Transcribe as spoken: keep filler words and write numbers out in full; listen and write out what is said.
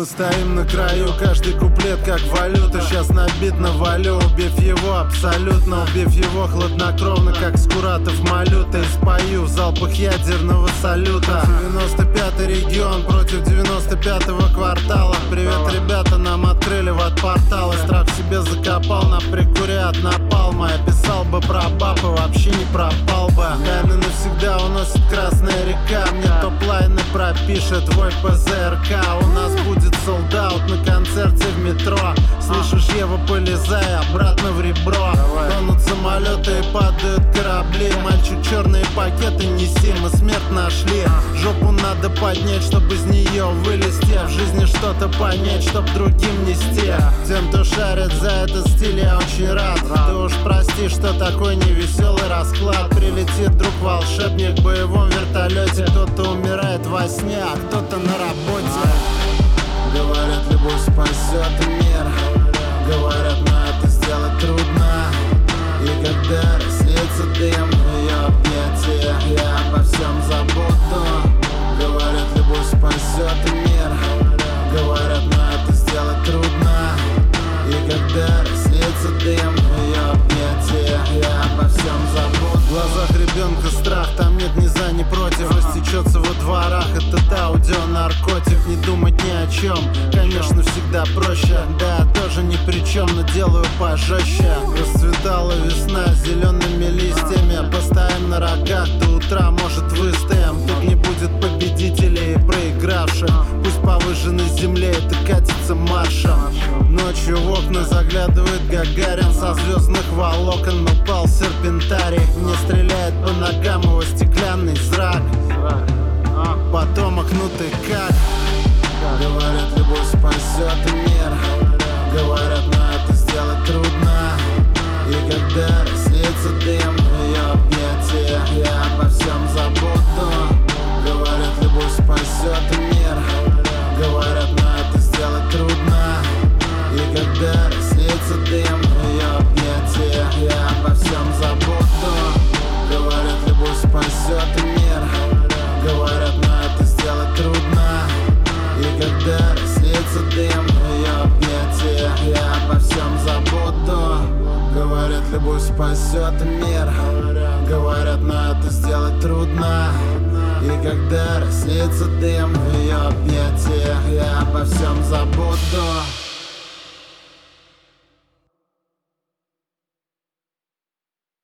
мы стоим на краю, каждый куплет как валюта. Сейчас на бит навалю, убив его абсолютно, убив его хладнокровно, как Скуратов малюта. И спою в залпах ядерного салюта. девяносто пятый регион против девяносто пятого квартала. Привет, ребята, нам открыли в от портала. Страх в себе закопал, на прикуре от напалма. Я писал бы про баб и вообще не пропал бы. Тайны навсегда уносит Красная река. Мне топ-лайны пропишет твой ПЗРК. У нас будет солдаут на концерте в метро. Слышишь, Ева, полезай обратно в ребро. Тонут самолеты и падают корабли. Мальчик, черные пакеты неси, мы смерть нашли. Жопу надо поднять, чтобы из нее вылезти. В жизни что-то понять, чтоб другим нести. Тем, кто шарит за этот стиль, я очень рад. Ты уж прости, что такой невеселый расклад. Прилетит друг волшебник в боевом вертолете. Кто-то умирает во сне, а кто-то на работе. Говорят, любовь спасет мир. Говорят, но это сделать трудно. И когда рассеется дым в ее объятиях, я обо всем забуду. Говорят, любовь спасет мир. Говорят, но это сделать трудно. И когда рассеется дым в ее объятиях, я обо всем забуду. В глазах ребенка страх, там нет ни за, ни против. Растечется во дворах этот аудионаркотик. Не думать ни о чем, конечно, всегда проще. Да, я тоже ни при чем, но делаю пожестче. Расцветала весна с зелеными листьями. Постоим на рогах до утра, может выстоим. Тут не будет победителей и проигравших. Пусть по выжженной земле это катится маршем. Ночью в окна заглядывает Гагарин. Со звездных волокон упал серпентарий. Мне стреляет по ногам его стеклянный зрак. Потомок, ну ты как? Говорят, любовь спасет мир. Говорят, но это сделать трудно. И когда рассеется дым в ее объятиях, я обо всем забуду. Говорят, любовь спасет мир. Говорят, но это сделать трудно. И когда рассеется дым в ее объятиях, я обо всем забуду. Говорят, любовь спасет мир. Говорят, но это сделать трудно. И когда рассеется дым в ее объятиях, я обо всем забуду. Говорят, любовь спасет мир. Говорят, но это сделать трудно. И когда рассеется дым в ее объятиях, я обо всем забуду.